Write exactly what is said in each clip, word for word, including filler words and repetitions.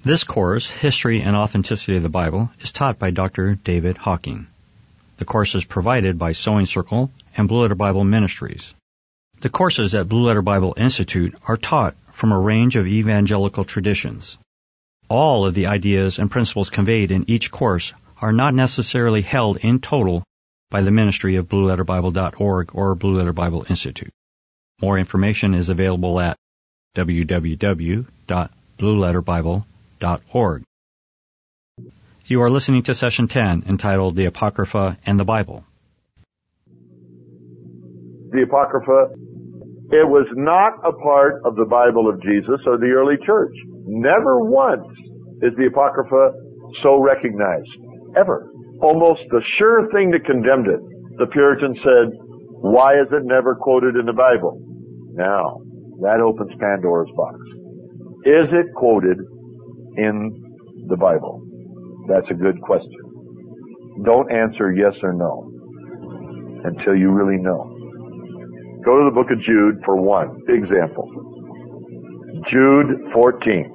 This course, History and Authenticity of the Bible, is taught by Doctor David Hawking. The course is provided by Sewing Circle and Blue Letter Bible Ministries. The courses at Blue Letter Bible Institute are taught from a range of evangelical traditions. All of the ideas and principles conveyed in each course are not necessarily held in total by the ministry of blue letter bible dot org or Blue Letter Bible Institute. More information is available at w w w dot blue letter bible dot org. You are listening to Session ten, entitled The Apocrypha and the Bible. The Apocrypha, it was not a part of the Bible of Jesus or the early church. Never once is the Apocrypha so recognized, ever. Almost the sure thing that condemned it. The Puritans said, why is it never quoted in the Bible? Now, that opens Pandora's box. Is it quoted in the Bible? That's a good question. Don't answer yes or no until you really know. Go to the book of Jude for one example. Jude fourteen.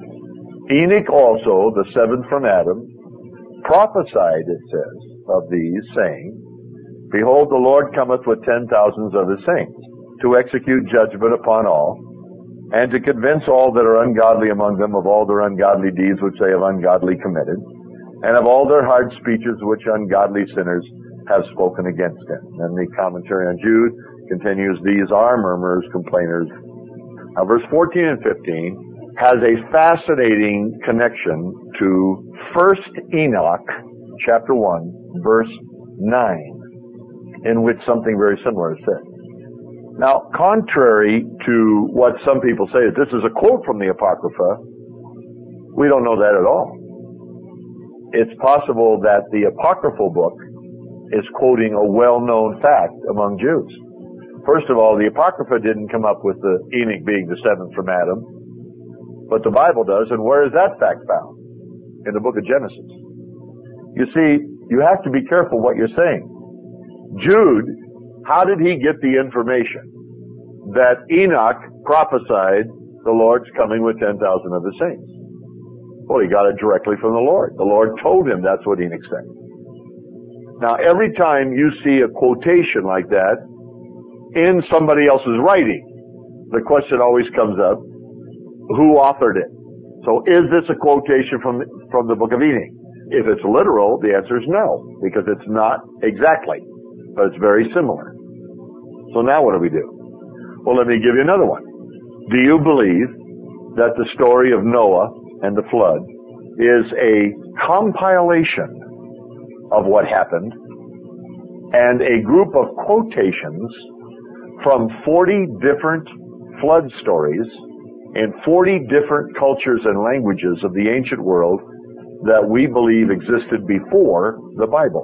Enoch also, the seventh from Adam, prophesied, it says, of these, saying, Behold, the Lord cometh with ten thousands of his saints, to execute judgment upon all, and to convince all that are ungodly among them of all their ungodly deeds which they have ungodly committed, and of all their hard speeches which ungodly sinners have spoken against him. And the commentary on Jude continues, These are murmurers, complainers. Now, verse fourteen and fifteen has a fascinating connection to First Enoch, chapter one, verse nine, in which something very similar is said. Now, contrary to what some people say, that this is a quote from the Apocrypha, we don't know that at all. It's possible that the Apocryphal book is quoting a well-known fact among Jews. First of all, the Apocrypha didn't come up with the Enoch being the seventh from Adam, but the Bible does, and where is that fact found? In the book of Genesis. You see, you have to be careful what you're saying. Jude, how did he get the information that Enoch prophesied the Lord's coming with ten thousand of his saints? Well, he got it directly from the Lord. The Lord told him that's what Enoch said. Now, every time you see a quotation like that in somebody else's writing, the question always comes up, who authored it? So is this a quotation from, from the book of Enoch? If it's literal, the answer is no, because it's not exactly, but it's very similar. So now what do we do? Well, let me give you another one. Do you believe that the story of Noah and the flood is a compilation of what happened and a group of quotations from forty different flood stories in forty different cultures and languages of the ancient world that we believe existed before the Bible?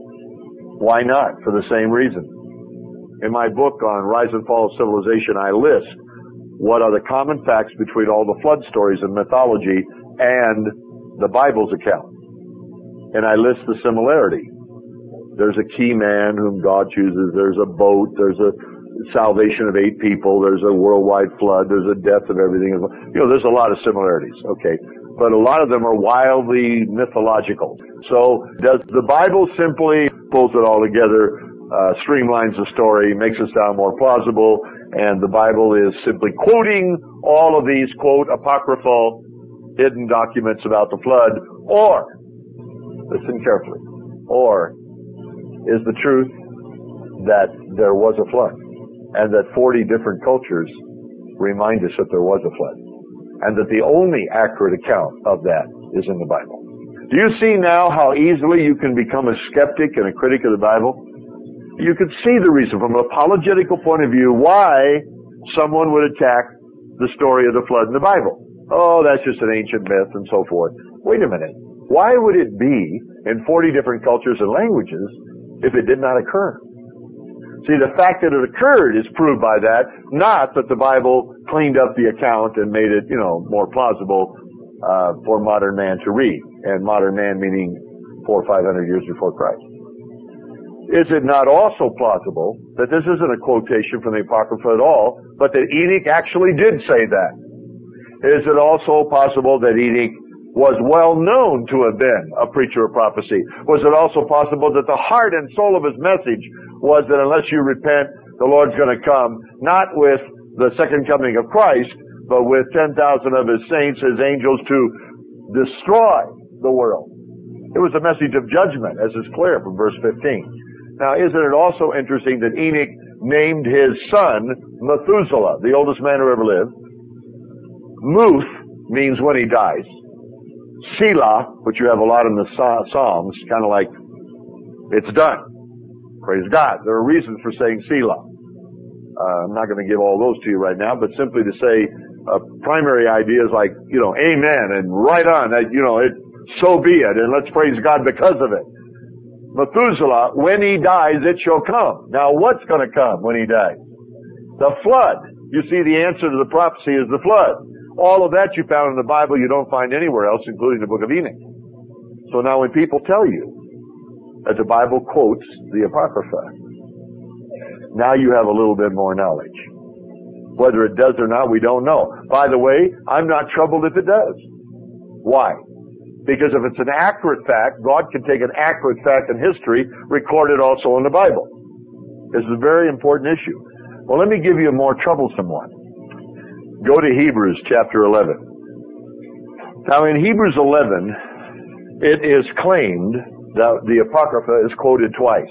Why not? For the same reason. In my book on Rise and Fall of Civilization, I list what are the common facts between all the flood stories and mythology and the Bible's account. And I list the similarity. There's a key man whom God chooses. There's a boat. There's a salvation of eight people. There's a worldwide flood. There's a death of everything. You know, there's a lot of similarities. Okay. But a lot of them are wildly mythological. So does the Bible simply pulls it all together, uh, streamlines the story, makes it sound more plausible, and the Bible is simply quoting all of these, quote, apocryphal hidden documents about the flood? Or, listen carefully, or is the truth that there was a flood and that forty different cultures remind us that there was a flood and that the only accurate account of that is in the Bible? Do you see now how easily you can become a skeptic and a critic of the Bible? You can see the reason from an apologetical point of view why someone would attack the story of the flood in the Bible. Oh, that's just an ancient myth and so forth. Wait a minute. Why would it be in forty different cultures and languages if it did not occur? See, the fact that it occurred is proved by that, not that the Bible cleaned up the account and made it, you know, more plausible uh, for modern man to read. And modern man meaning four or five hundred years before Christ. Is it not also plausible that this isn't a quotation from the Apocrypha at all, but that Enoch actually did say that? Is it also possible that Enoch was well known to have been a preacher of prophecy? Was it also possible that the heart and soul of his message was that unless you repent, the Lord's going to come, not with the second coming of Christ, but with ten thousand of his saints, his angels, to destroy the world? It was a message of judgment, as is clear from verse fifteen. Now, isn't it also interesting that Enoch named his son Methuselah, the oldest man who ever lived? Muth means when he dies. Selah, which you have a lot in the Psalms, kind of like, it's done. Praise God. There are reasons for saying Selah. Uh, I'm not going to give all those to you right now, but simply to say a primary idea is like, you know, amen, and right on, that, you know, it, so be it, and let's praise God because of it. Methuselah, when he dies, it shall come. Now, what's going to come when he dies? The flood. You see, the answer to the prophecy is the flood. All of that you found in the Bible you don't find anywhere else, including the book of Enoch. So now when people tell you that the Bible quotes the Apocrypha, now you have a little bit more knowledge. Whether it does or not, we don't know. By the way, I'm not troubled if it does. Why? Because if it's an accurate fact, God can take an accurate fact in history, record it also in the Bible. This is a very important issue. Well, let me give you a more troublesome one. Go to Hebrews chapter eleven. Now in Hebrews eleven, it is claimed that the Apocrypha is quoted twice.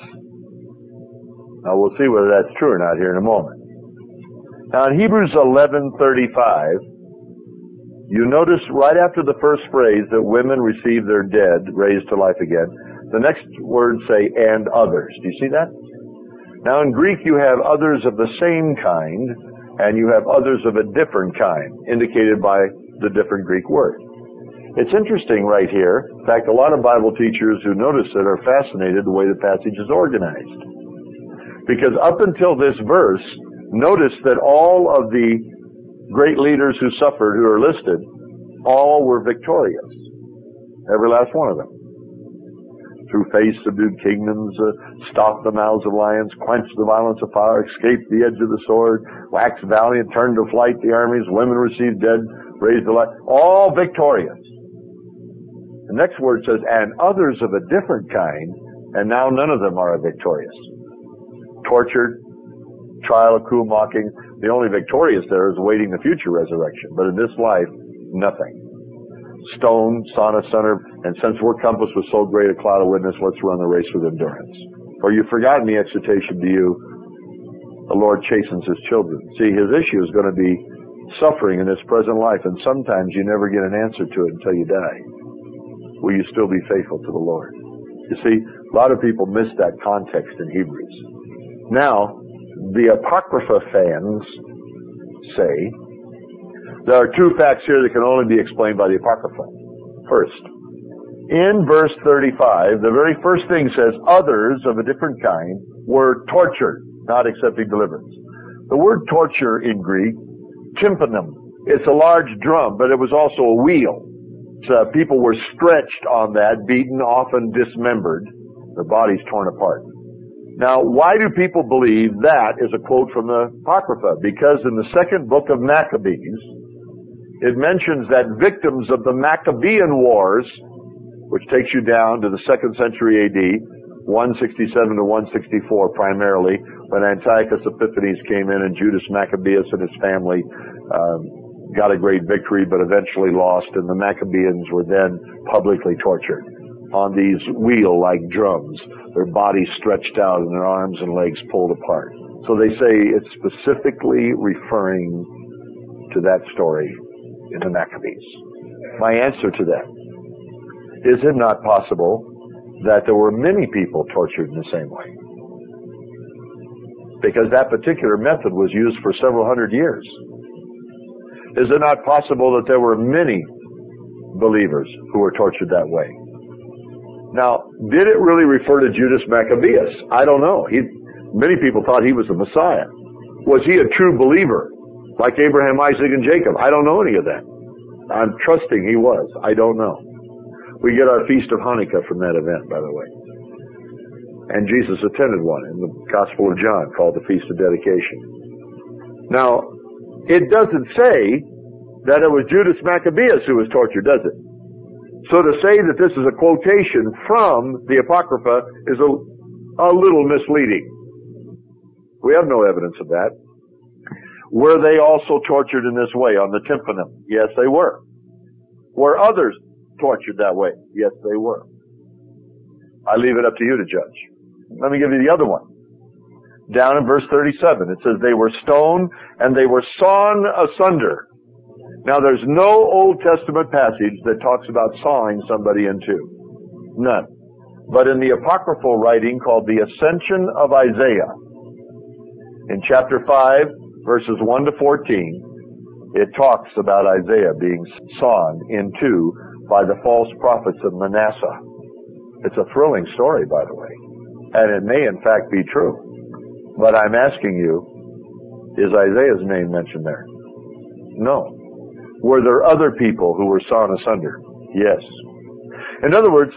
Now we'll see whether that's true or not here in a moment. Now in Hebrews eleven thirty-five, you notice right after the first phrase that women receive their dead raised to life again, the next words say, and others. Do you see that? Now in Greek you have others of the same kind, and you have others of a different kind, indicated by the different Greek word. It's interesting right here. In fact, a lot of Bible teachers who notice it are fascinated the way the passage is organized. Because up until this verse, notice that all of the great leaders who suffered, who are listed, all were victorious. Every last one of them. Through faith subdued kingdoms, uh, stopped the mouths of lions, quenched the violence of fire, escaped the edge of the sword, waxed valiant, turned to flight the armies, women received dead, raised to life. All victorious. The next word says, and others of a different kind, and now none of them are victorious. Tortured, trial, cruel mocking. The only victorious there is awaiting the future resurrection. But in this life, nothing. Stone, sawn asunder, and since we're compassed with so great a cloud of witness, let's run the race with endurance. For you've forgotten the exhortation to you, the Lord chastens his children. See, his issue is going to be suffering in this present life, and sometimes you never get an answer to it until you die. Will you still be faithful to the Lord? You see, a lot of people miss that context in Hebrews. Now, the Apocrypha fans say, there are two facts here that can only be explained by the Apocrypha. First, in verse thirty-five, the very first thing says, others of a different kind were tortured, not accepting deliverance. The word torture in Greek, tympanum, it's a large drum, but it was also a wheel. So people were stretched on that, beaten, often dismembered, their bodies torn apart. Now, why do people believe that is a quote from the Apocrypha? Because in the second book of Maccabees, it mentions that victims of the Maccabean Wars, which takes you down to the second century A D, one sixty-seven to one sixty-four primarily, when Antiochus Epiphanes came in and Judas Maccabeus and his family um, got a great victory but eventually lost, and the Maccabeans were then publicly tortured on these wheel-like drums, their bodies stretched out and their arms and legs pulled apart. So they say it's specifically referring to that story in the Maccabees. My answer to that, is it not possible that there were many people tortured in the same way? Because that particular method was used for several hundred years. Is it not possible that there were many believers who were tortured that way? Now, did it really refer to Judas Maccabeus? I don't know. He, many people thought he was the Messiah. Was he a true believer? Like Abraham, Isaac, and Jacob. I don't know any of that. I'm trusting he was. I don't know. We get our Feast of Hanukkah from that event, by the way. And Jesus attended one in the Gospel of John called the Feast of Dedication. Now, it doesn't say that it was Judas Maccabeus who was tortured, does it? So to say that this is a quotation from the Apocrypha is a, a little misleading. We have no evidence of that. Were they also tortured in this way on the tympanum? Yes, they were. Were others tortured that way? Yes, they were. I leave it up to you to judge. Let me give you the other one. Down in verse thirty-seven, it says, they were stoned and they were sawn asunder. Now there's no Old Testament passage that talks about sawing somebody in two. None. But in the apocryphal writing called the Ascension of Isaiah, in chapter five, verses one to fourteen, it talks about Isaiah being sawn in two by the false prophets of Manasseh. It's a thrilling story, by the way. And it may in fact be true. But I'm asking you, is Isaiah's name mentioned there? No. Were there other people who were sawn asunder? Yes. In other words,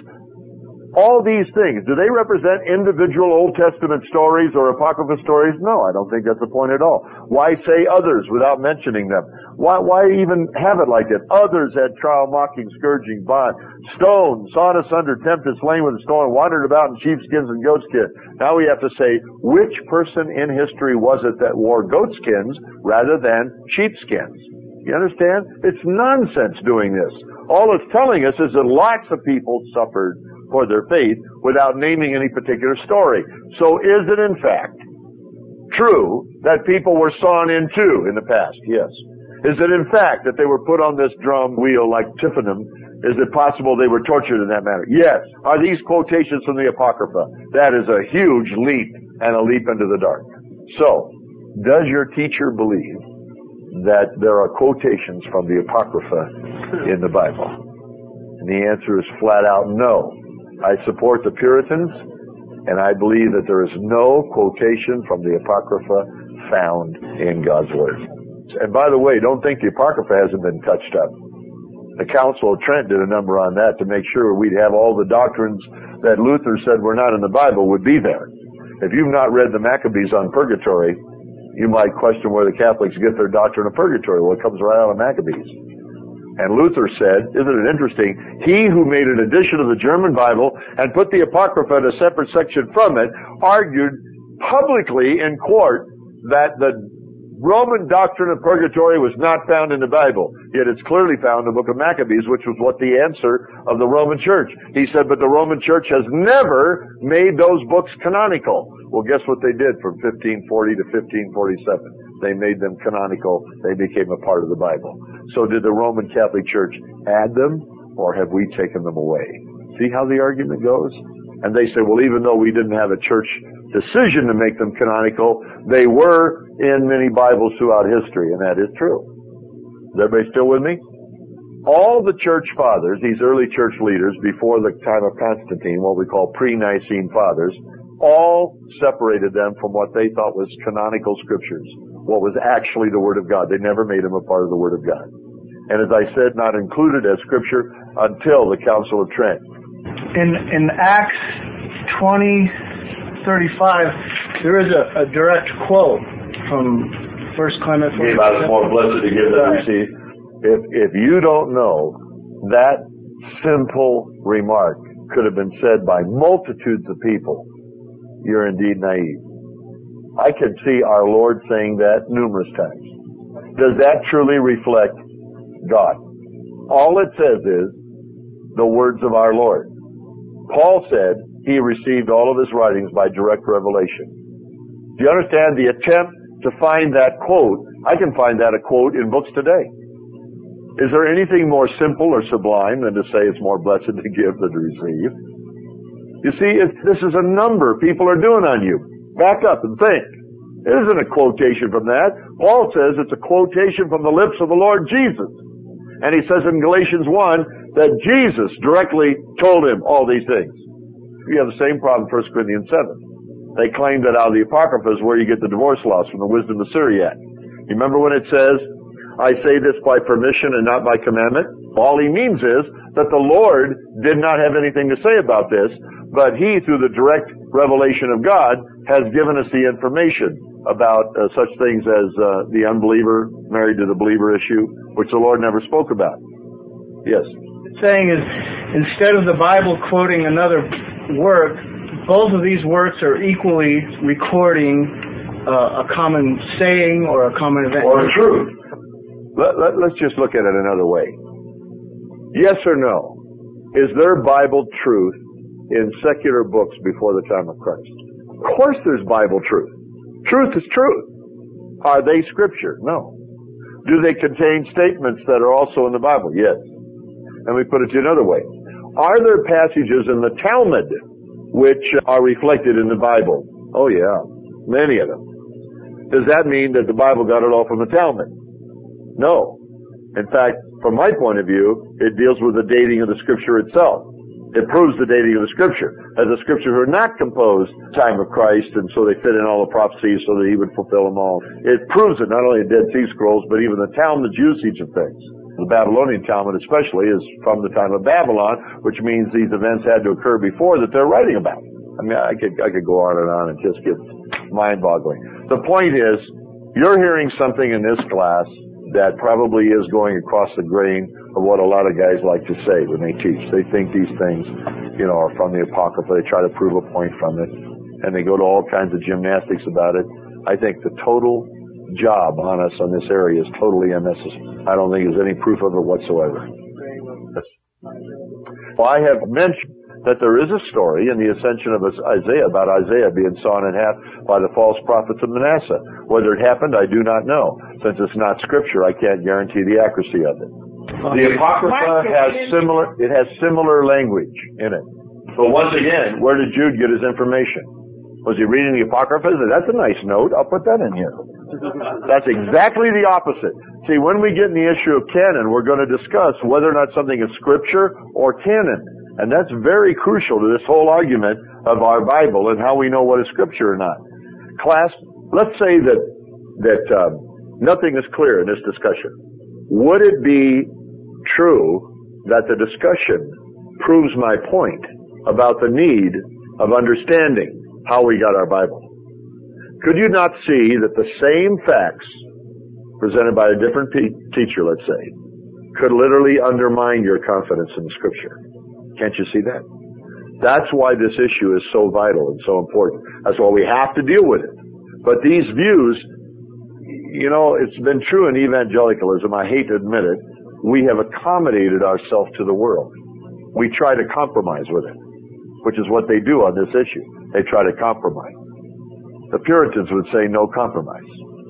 all these things, do they represent individual Old Testament stories or Apocrypha stories? No, I don't think that's the point at all. Why say others without mentioning them? Why, why even have it like that? Others had trial, mocking, scourging, bond, stoned, sawn asunder, tempted, slain with a stone, wandered about in sheepskins and goatskins. Now we have to say, which person in history was it that wore goatskins rather than sheepskins? You understand? It's nonsense doing this. All it's telling us is that lots of people suffered for their faith without naming any particular story. So is it in fact true that people were sawn in two in the past? Yes. Is it in fact that they were put on this drum wheel like Tiffinum? Is it possible they were tortured in that manner? Yes. Are these quotations from the Apocrypha? That is a huge leap and a leap into the dark. So, does your teacher believe that there are quotations from the Apocrypha in the Bible? And the answer is flat out no. I support the Puritans, and I believe that there is no quotation from the Apocrypha found in God's Word. And by the way, don't think the Apocrypha hasn't been touched up. The Council of Trent did a number on that to make sure we'd have all the doctrines that Luther said were not in the Bible would be there. If you've not read the Maccabees on purgatory, you might question where the Catholics get their doctrine of purgatory. Well, it comes right out of Maccabees. And Luther said, isn't it interesting, he who made an edition of the German Bible and put the Apocrypha in a separate section from it, argued publicly in court that the Roman doctrine of purgatory was not found in the Bible. Yet it's clearly found in the book of Maccabees, which was what the answer of the Roman Church. He said, but the Roman Church has never made those books canonical. Well, guess what they did from fifteen forty to fifteen forty-seven? They made them canonical. They became a part of the Bible. So did the Roman Catholic Church add them, or have we taken them away? See how the argument goes? And they say, well, even though we didn't have a church decision to make them canonical, they were in many Bibles throughout history, and that is true. Is everybody still with me? All the church fathers, these early church leaders before the time of Constantine, what we call pre-Nicene fathers, all separated them from what they thought was canonical scriptures, what was actually the Word of God. They never made them a part of the Word of God. And as I said, not included as scripture until the Council of Trent. In in Acts twenty thirty-five, there is a, a direct quote from First Clement. Gave out is more blessed to give than receive. If if you don't know, that simple remark could have been said by multitudes of people, you're indeed naive. I can see our Lord saying that numerous times. Does that truly reflect God? All it says is the words of our Lord. Paul said he received all of his writings by direct revelation. Do you understand the attempt to find that quote? I can find that a quote in books today. Is there anything more simple or sublime than to say it's more blessed to give than to receive? You see, it, this is a number people are doing on you. Back up and think. It isn't a quotation from that. Paul says it's a quotation from the lips of the Lord Jesus. And he says in Galatians one that Jesus directly told him all these things. You have the same problem in First Corinthians seven. They claim that out of the Apocrypha is where you get the divorce laws from the wisdom of Syriac. You remember when it says, I say this by permission and not by commandment? All he means is that the Lord did not have anything to say about this, but he, through the direct revelation of God, has given us the information about uh, such things as uh, the unbeliever married to the believer issue, which the Lord never spoke about. Yes? Saying is, instead of the Bible quoting another work, both of these works are equally recording uh, a common saying or a common event. Or a truth. Let, let, let's just look at it another way. Yes or no? Is there Bible truth in secular books before the time of Christ? Of course there's Bible truth. Truth is truth. Are they Scripture? No. Do they contain statements that are also in the Bible? Yes. And we put it to another way. Are there passages in the Talmud which are reflected in the Bible? Oh yeah, many of them. Does that mean that the Bible got it all from the Talmud? No. In fact, from my point of view, it deals with the dating of the Scripture itself. It proves the dating of the Scripture, as the Scriptures were not composed time of Christ, and so they fit in all the prophecies so that He would fulfill them all. It proves it, not only in Dead Sea Scrolls, but even the Talmud's usage of things. The Babylonian Talmud especially is from the time of Babylon, which means these events had to occur before that they're writing about. I mean, I could, I could go on and on and just get mind-boggling. The point is, you're hearing something in this class that probably is going across the grain of what a lot of guys like to say when they teach. They think these things, you know, are from the Apocrypha. They try to prove a point from it, and they go to all kinds of gymnastics about it. I think the total job on us on this area is totally unnecessary. I don't think there's any proof of it whatsoever. Well, I have mentioned that there is a story in the ascension of Isaiah about Isaiah being sawn in half by the false prophets of Manasseh. Whether it happened, I do not know. Since it's not Scripture, I can't guarantee the accuracy of it. The Apocrypha has similar, it has similar language in it. But once again, where did Jude get his information? Was he reading the Apocrypha? That's a nice note. I'll put that in here. That's exactly the opposite. See, when we get in the issue of canon, we're going to discuss whether or not something is Scripture or canon. And that's very crucial to this whole argument of our Bible and how we know what is Scripture or not. Class, let's say that that um, nothing is clear in this discussion. Would it be true that the discussion proves my point about the need of understanding how we got our Bible? Could you not see that the same facts presented by a different pe- teacher, let's say, could literally undermine your confidence in the Scripture? Can't you see that? That's why this issue is so vital and so important. That's why we have to deal with it. But these views, you know, it's been true in evangelicalism, I hate to admit it, we have accommodated ourselves to the world. We try to compromise with it, which is what they do on this issue. They try to compromise. The Puritans would say no compromise.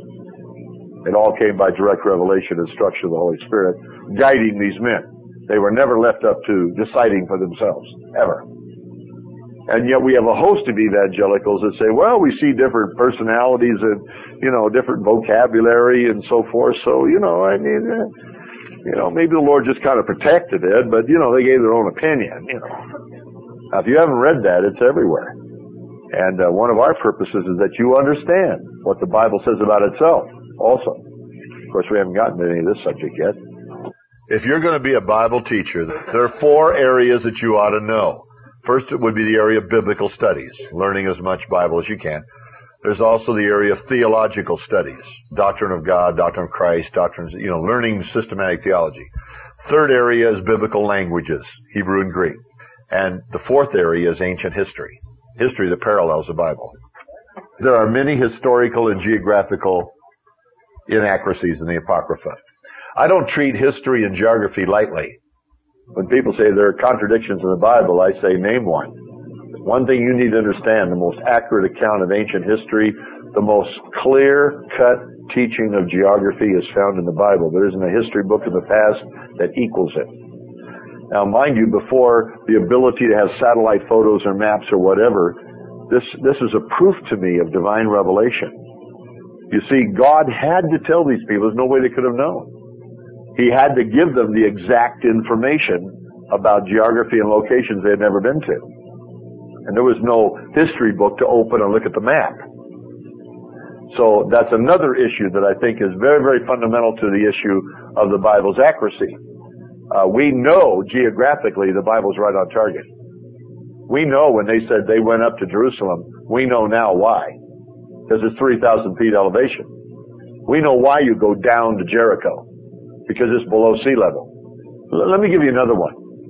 It all came by direct revelation and instruction of the Holy Spirit, guiding these men. They were never left up to deciding for themselves, ever. And yet we have a host of evangelicals that say, well, we see different personalities and, you know, different vocabulary and so forth. So, you know, I mean, uh, you know, maybe the Lord just kind of protected it, but, you know, they gave their own opinion, you know. Now, if you haven't read that, it's everywhere. And uh, one of our purposes is that you understand what the Bible says about itself also. Of course, we haven't gotten to any of this subject yet. If you're going to be a Bible teacher, there are four areas that you ought to know. First, it would be the area of biblical studies, learning as much Bible as you can. There's also the area of theological studies, doctrine of God, doctrine of Christ, doctrines, you know, learning systematic theology. Third area is biblical languages, Hebrew and Greek. And the fourth area is ancient history, history that parallels the Bible. There are many historical and geographical inaccuracies in the Apocrypha. I don't treat history and geography lightly. When people say there are contradictions in the Bible, I say name one. One thing you need to understand, the most accurate account of ancient history, the most clear-cut teaching of geography is found in the Bible. There isn't a history book in the past that equals it. Now, mind you, before the ability to have satellite photos or maps or whatever, this, this is a proof to me of divine revelation. You see, God had to tell these people. There's no way they could have known. He had to give them the exact information about geography and locations they had never been to. And there was no history book to open and look at the map. So that's another issue that I think is very, very fundamental to the issue of the Bible's accuracy. Uh, we know geographically the Bible's right on target. We know when they said they went up to Jerusalem, we know now why. Because it's three thousand feet elevation. We know why you go down to Jericho. Because it's below sea level. L- let me give you another one.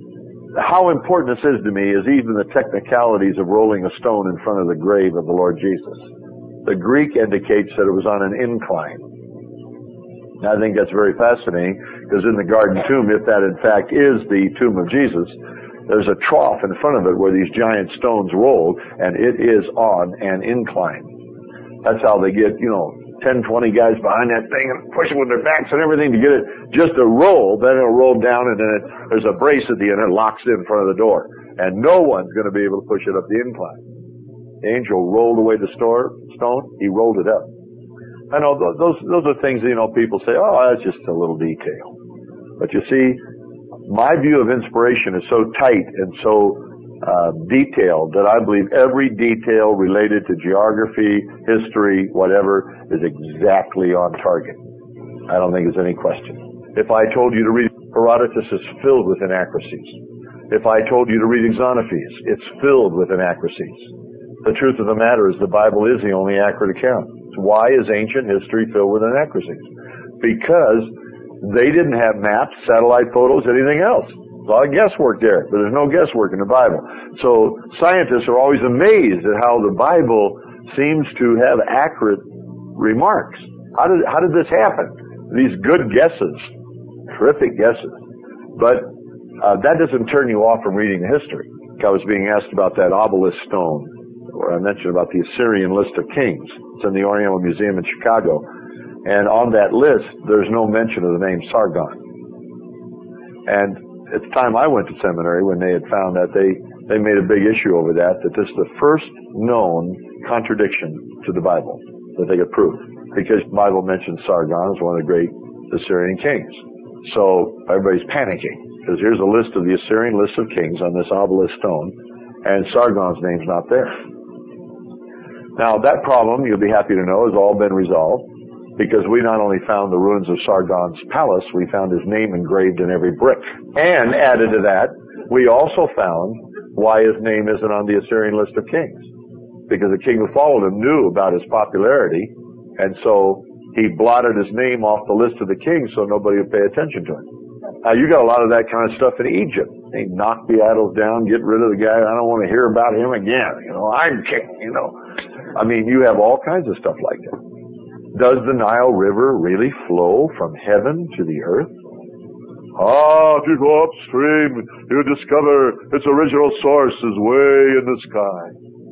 how important this is to me is even the technicalities of rolling a stone in front of the grave of the Lord Jesus. The Greek indicates that it was on an incline. Now, I think that's very fascinating, because in the garden tomb, if that in fact is the tomb of Jesus, there's a trough in front of it where these giant stones rolled, and it is on an incline. That's how they get, you know, ten, twenty guys behind that thing and push it with their backs and everything to get it just to roll. Then it'll roll down, and then it, there's a brace at the end that locks it in front of the door. And no one's going to be able to push it up the incline. The angel rolled away the store, stone. He rolled it up. I know those those are things that, you know, people say, oh, that's just a little detail. But you see, my view of inspiration is so tight and so uh, detailed that I believe every detail related to geography, history, whatever, is exactly on target. I don't think there's any question. If I told you to read Herodotus, is filled with inaccuracies. If I told you to read Exonophes, it's filled with inaccuracies. The truth of the matter is the Bible is the only accurate account. Why is ancient history filled with inaccuracies? Because they didn't have maps, satellite photos, anything else. A lot of guesswork there, but there's no guesswork in the Bible. So scientists are always amazed at how the Bible seems to have accurate remarks. How did how did this happen? These good guesses, terrific guesses. But uh, that doesn't turn you off from reading the history. I was being asked about that obelisk stone, where I mentioned about the Assyrian list of kings. It's in the Oriental Museum in Chicago. And on that list, there's no mention of the name Sargon. And at the time I went to seminary, when they had found that, they, they made a big issue over that, that this is the first known contradiction to the Bible that they could prove. Because the Bible mentions Sargon as one of the great Assyrian kings. So everybody's panicking, because here's a list of the Assyrian list of kings on this obelisk stone, and Sargon's name's not there. Now, that problem, you'll be happy to know, has all been resolved, because we not only found the ruins of Sargon's palace, we found his name engraved in every brick. And added to that, we also found why his name isn't on the Assyrian list of kings. Because the king who followed him knew about his popularity, and so he blotted his name off the list of the kings so nobody would pay attention to him. Now, you got a lot of that kind of stuff in Egypt. They knock the idols down, get rid of the guy. I don't want to hear about him again. You know, I'm king, you know. I mean, you have all kinds of stuff like that. Does the Nile River really flow from heaven to the earth? Ah, if you go upstream, you discover its original source is way in the sky.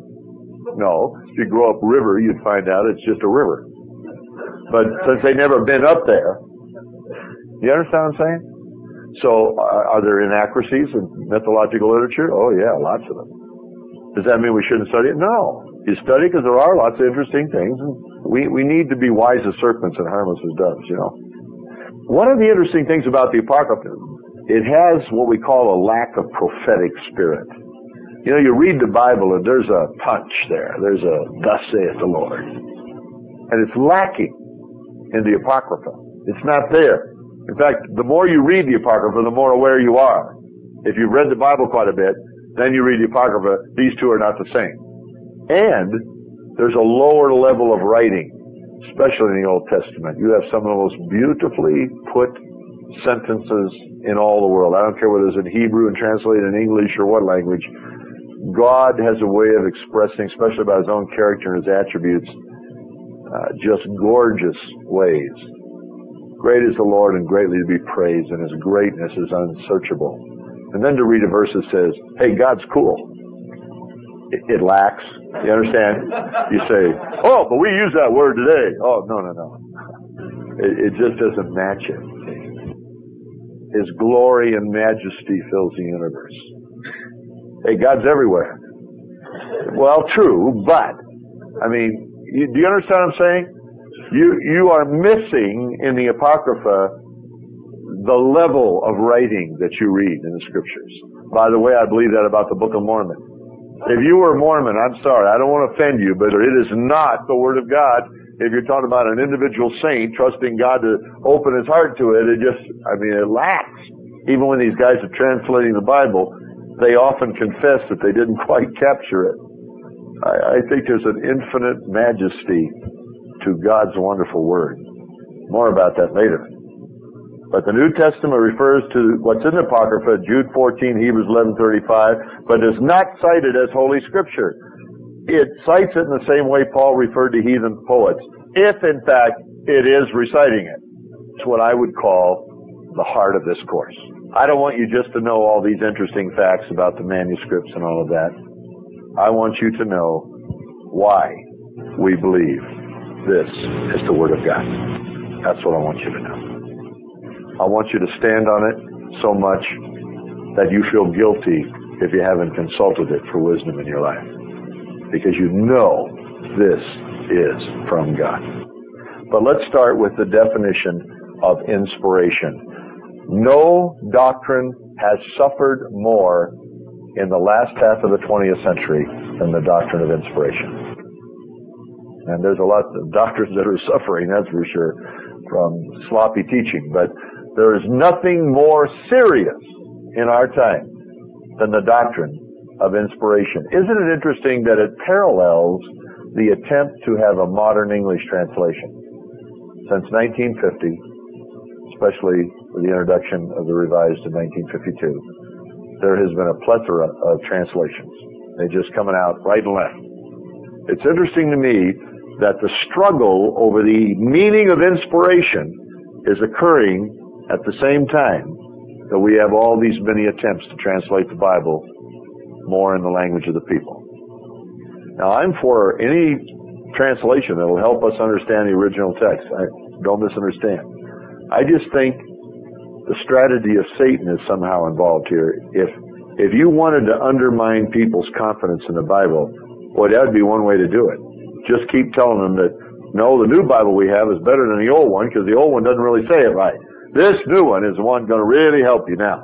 No, if you go upriver, you'd find out it's just a river. But since they've never been up there, you understand what I'm saying? So, uh, are there inaccuracies in mythological literature? Oh yeah, lots of them. Does that mean we shouldn't study it? No. You study because there are lots of interesting things, and we, we need to be wise as serpents and harmless as doves, you know. One of the interesting things about the Apocrypha, it has what we call a lack of prophetic spirit. You know, you read the Bible and there's a punch there. There's a thus saith the Lord. And it's lacking in the Apocrypha. It's not there. In fact, the more you read the Apocrypha, the more aware you are. If you've read the Bible quite a bit, then you read the Apocrypha, these two are not the same. And there's a lower level of writing, especially in the Old Testament. You have some of the most beautifully put sentences in all the world. I don't care whether it's in Hebrew and translated in English or what language. God has a way of expressing, especially about his own character and his attributes, uh, just gorgeous ways. Great is the Lord and greatly to be praised, and his greatness is unsearchable. And then to read a verse that says, hey, God's cool. It, it lacks. You understand? You say, oh, but we use that word today. Oh, no, no, no. It, it just doesn't match it. His glory and majesty fills the universe. Hey, God's everywhere. Well, true, but, I mean, you, do you understand what I'm saying? You, you are missing in the Apocrypha the level of writing that you read in the Scriptures. By the way, I believe that about the Book of Mormon. If you were Mormon, I'm sorry, I don't want to offend you, but it is not the Word of God. If you're talking about an individual saint trusting God to open his heart to it, it just, I mean, it lacks. Even when these guys are translating the Bible, they often confess that they didn't quite capture it. I, I think there's an infinite majesty to God's wonderful Word. More about that later. But the New Testament refers to what's in the Apocrypha, Jude fourteen, Hebrews eleven thirty-five, but is not cited as Holy Scripture. It cites it in the same way Paul referred to heathen poets, if in fact it is reciting it. It's what I would call the heart of this course. I don't want you just to know all these interesting facts about the manuscripts and all of that. I want you to know why we believe this is the Word of God. That's what I want you to know. I want you to stand on it so much that you feel guilty if you haven't consulted it for wisdom in your life. Because you know this is from God. But let's start with the definition of inspiration. No doctrine has suffered more in the last half of the twentieth century than the doctrine of inspiration. And there's a lot of doctrines that are suffering, that's for sure, from sloppy teaching. But there is nothing more serious in our time than the doctrine of inspiration. Isn't it interesting that it parallels the attempt to have a modern English translation? Since nineteen fifty, especially with the introduction of the Revised in nineteen fifty-two, there has been a plethora of translations. They're just coming out right and left. It's interesting to me that the struggle over the meaning of inspiration is occurring at the same time that we have all these many attempts to translate the Bible more in the language of the people. Now, I'm for any translation that will help us understand the original text. I don't misunderstand. I just think the strategy of Satan is somehow involved here. If if you wanted to undermine people's confidence in the Bible, boy, that would be one way to do it. Just keep telling them that, no, the new Bible we have is better than the old one because the old one doesn't really say it right. This new one is the one going to really help you now.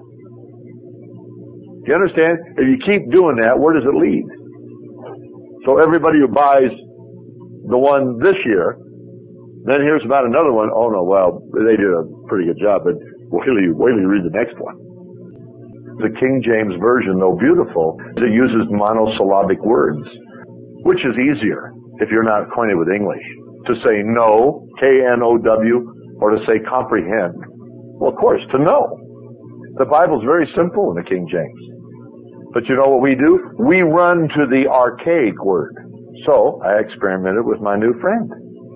Do you understand? If you keep doing that, where does it lead? So everybody who buys the one this year, then here's about another one. Oh no, well, they did a pretty good job, but wait till you, wait till you read the next one. The King James Version, though beautiful, it uses monosyllabic words, which is easier if you're not acquainted with English. To say know, K N O W, or to say comprehend. Well, of course, to know. The Bible's very simple in the King James. But you know what we do? We run to the archaic word. So, I experimented with my new friend.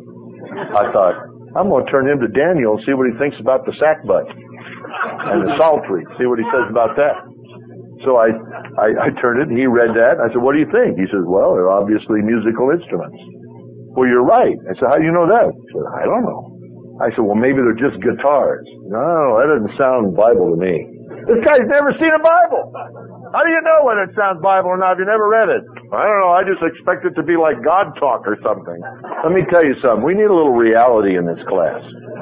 I thought, I'm going to turn him to Daniel and see what he thinks about the sackbut and the psaltery. See what he says about that. So I, I, I turned it and he read that. I said, what do you think? He says, well, they're obviously musical instruments. Well, you're right. I said, how do you know that? He said, I don't know. I said, well, maybe they're just guitars. No, that doesn't sound Bible to me. This guy's never seen a Bible. How do you know whether it sounds Bible or not if you never read it? I don't know. I just expect it to be like God talk or something. Let me tell you something. We need a little reality in this class.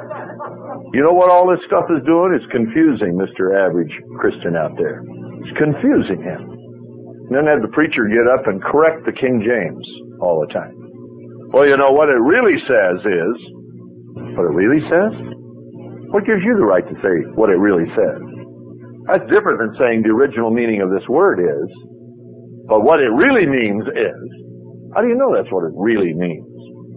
You know what all this stuff is doing? It's confusing Mister Average Christian out there. It's confusing him. And then have the preacher get up and correct the King James all the time. Well, you know, what it really says is, what it really says? What gives you the right to say what it really says? That's different than saying the original meaning of this word is, but what it really means is. How do you know that's what it really means?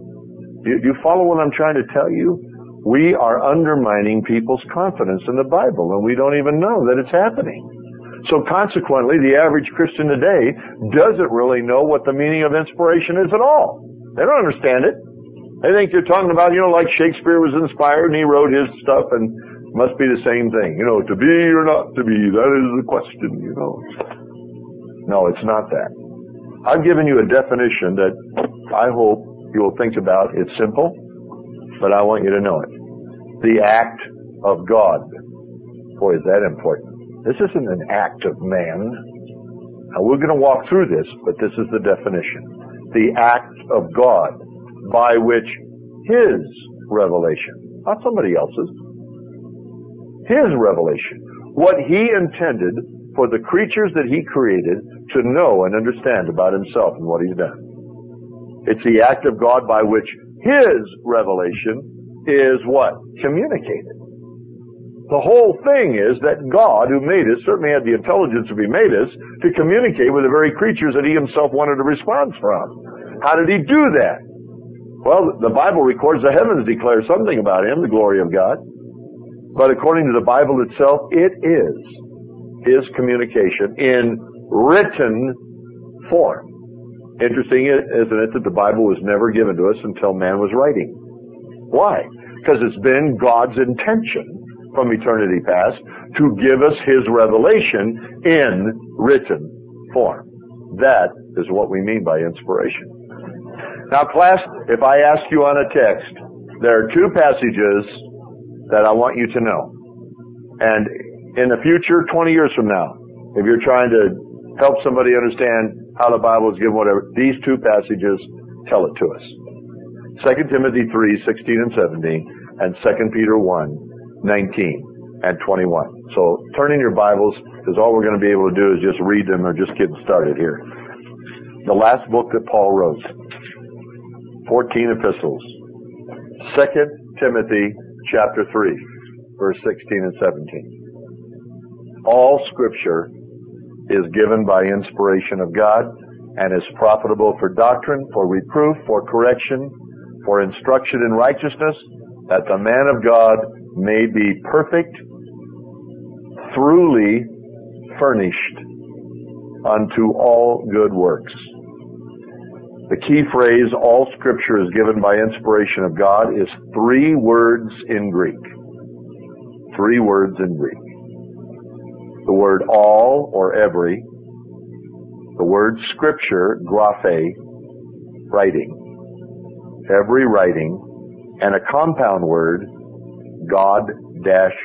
Do you, do you follow what I'm trying to tell you? We are undermining people's confidence in the Bible, and we don't even know that it's happening. So consequently, the average Christian today doesn't really know what the meaning of inspiration is at all. They don't understand it. They think you're talking about, you know, like Shakespeare was inspired and he wrote his stuff and it must be the same thing. You know, to be or not to be, that is the question, you know. No, it's not that. I've given you a definition that I hope you will think about. It's simple, but I want you to know it. The act of God. Boy, is that important. This isn't an act of man. Now, we're going to walk through this, but this is the definition. The act of God by which His revelation, not somebody else's, His revelation, what He intended for the creatures that He created to know and understand about Himself and what He's done. It's the act of God by which His revelation is what? Communicated. The whole thing is that God, who made us, certainly had the intelligence to be made us, to communicate with the very creatures that He Himself wanted a response from. How did He do that? Well, the Bible records the heavens declare something about Him, the glory of God. But according to the Bible itself, it is His communication in written form. Interesting, isn't it, that the Bible was never given to us until man was writing. Why? Because it's been God's intention from eternity past to give us His revelation in written form. That is what we mean by inspiration. Now, class, if I ask you on a text, there are two passages that I want you to know. And in the future, twenty years from now, if you're trying to help somebody understand how the Bible is given, whatever, these two passages tell it to us. Second Timothy three, sixteen and seventeen, and Second Peter one, nineteen and twenty-one. So turn in your Bibles, because all we're going to be able to do is just read them or just get started here. The last book that Paul wrote, fourteen epistles. Second Timothy chapter three, verse sixteen and seventeen. All Scripture is given by inspiration of God and is profitable for doctrine, for reproof, for correction, for instruction in righteousness, that the man of God may be perfect, thoroughly furnished unto all good works. The key phrase, all Scripture is given by inspiration of God, is three words in Greek. Three words in Greek. The word all, or every. The word Scripture, graphe, writing. Every writing. And a compound word, God-breathed.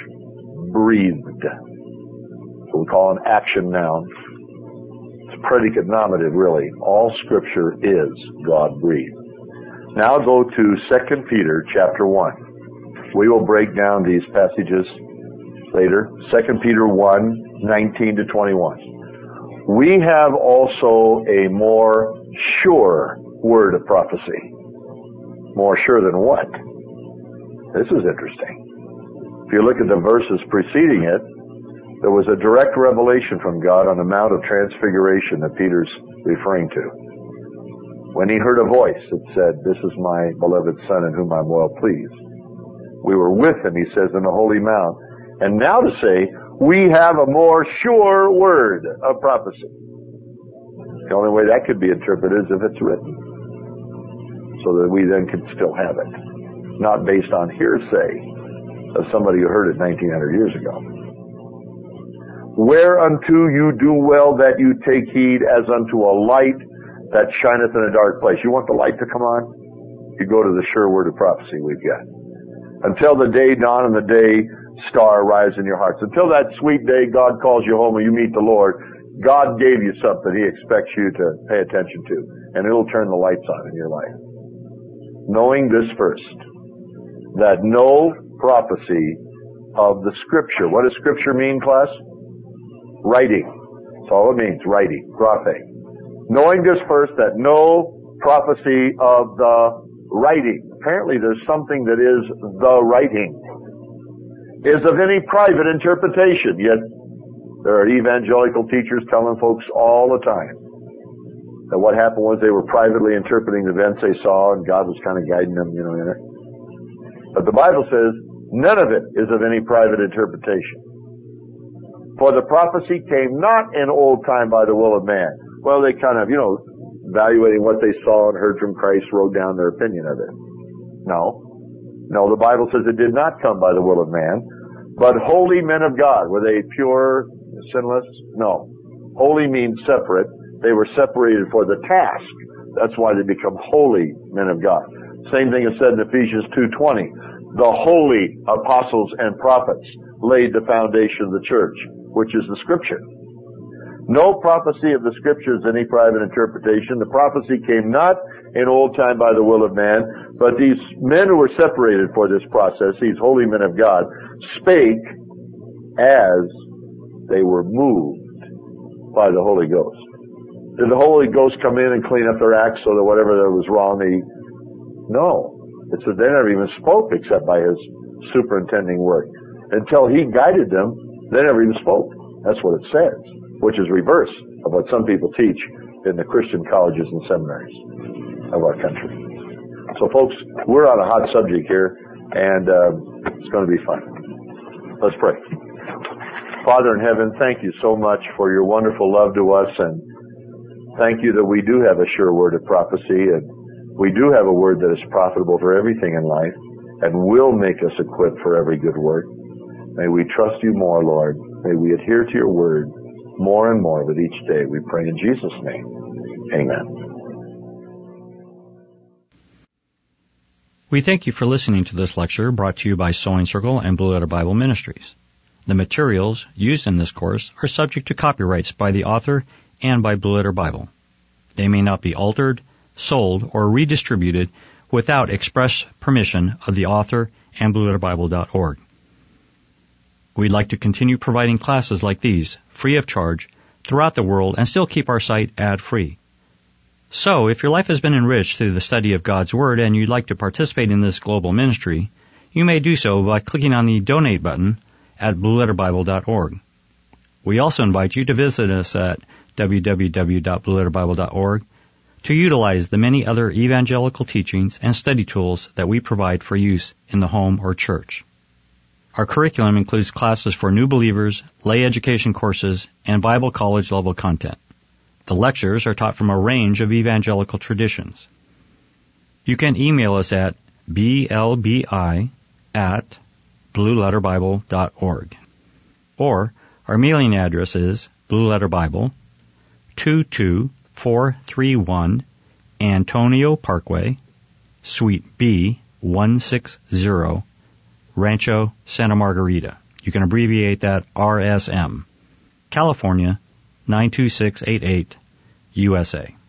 So we call an action noun. It's predicate nominative, really. All Scripture is God-breathed. Now go to Second Peter chapter one. We will break down these passages later. Second Peter one, nineteen to twenty-one. We have also a more sure word of prophecy. More sure than what? This is interesting. If you look at the verses preceding it, there was a direct revelation from God on the Mount of Transfiguration that Peter's referring to. When he heard a voice that said, "This is my beloved Son in whom I'm well pleased." We were with him, he says, in the Holy Mount. And now to say, we have a more sure word of prophecy. The only way that could be interpreted is if it's written. So that we then could still have it. Not based on hearsay of somebody who heard it nineteen hundred years ago. Whereunto you do well that you take heed as unto a light that shineth in a dark place. You want the light to come on? You go to the sure word of prophecy we've got. Until the day dawn and the day star rise in your hearts. Until that sweet day God calls you home and you meet the Lord, God gave you something He expects you to pay attention to. And it'll turn the lights on in your life. Knowing this first, that no prophecy of the Scripture. What does Scripture mean, class? Writing. That's all it means, writing. Graphe. Knowing this first, that no prophecy of the writing. Apparently there's something that is the writing. Is of any private interpretation. Yet there are evangelical teachers telling folks all the time that what happened was they were privately interpreting the events they saw and God was kind of guiding them, you know, in it. But the Bible says none of it is of any private interpretation. For the prophecy came not in old time by the will of man. Well, they kind of, you know, evaluating what they saw and heard from Christ, wrote down their opinion of it. No. No, the Bible says it did not come by the will of man, but holy men of God. Were they pure, sinless? No. Holy means separate. They were separated for the task. That's why they become holy men of God. Same thing is said in Ephesians two twenty. The holy apostles and prophets laid the foundation of the church, which is the Scripture. No prophecy of the Scriptures any private interpretation. The prophecy came not in old time by the will of man, but these men who were separated for this process, these holy men of God, spake as they were moved by the Holy Ghost. Did the Holy Ghost come in and clean up their acts so that whatever that was wrong, they... No. It said they never even spoke except by His superintending work. Until He guided them, they never even spoke. That's what it says, which is reverse of what some people teach in the Christian colleges and seminaries of our country. So folks, we're on a hot subject here, and uh, it's going to be fun. Let's pray. Father in heaven, thank you so much for your wonderful love to us, and thank you that we do have a sure word of prophecy, and we do have a word that is profitable for everything in life and will make us equipped for every good work. May we trust you more, Lord. May we adhere to your word more and more with each day. We pray in Jesus' name. Amen. We thank you for listening to this lecture brought to you by Sowing Circle and Blue Letter Bible Ministries. The materials used in this course are subject to copyrights by the author and by Blue Letter Bible. They may not be altered, sold, or redistributed without express permission of the author and blue letter bible dot org. We'd like to continue providing classes like these, free of charge, throughout the world and still keep our site ad-free. So, if your life has been enriched through the study of God's Word and you'd like to participate in this global ministry, you may do so by clicking on the Donate button at blue letter bible dot org. We also invite you to visit us at w w w dot blue letter bible dot org to utilize the many other evangelical teachings and study tools that we provide for use in the home or church. Our curriculum includes classes for new believers, lay education courses, and Bible college level content. The lectures are taught from a range of evangelical traditions. You can email us at b l b i at blue letter bible dot org. Or our mailing address is Blue Letter Bible, two two four three one Antonio Parkway, Suite B one sixty, Rancho Santa Margarita. You can abbreviate that R S M. California nine two six eight eight, U S A.